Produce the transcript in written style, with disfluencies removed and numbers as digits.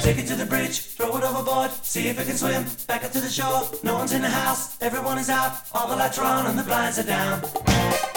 Take it to the bridge, throw it overboard, see if it can swim back up to the shore. No one's in the house, everyone is out, all the lights are on and the blinds are down.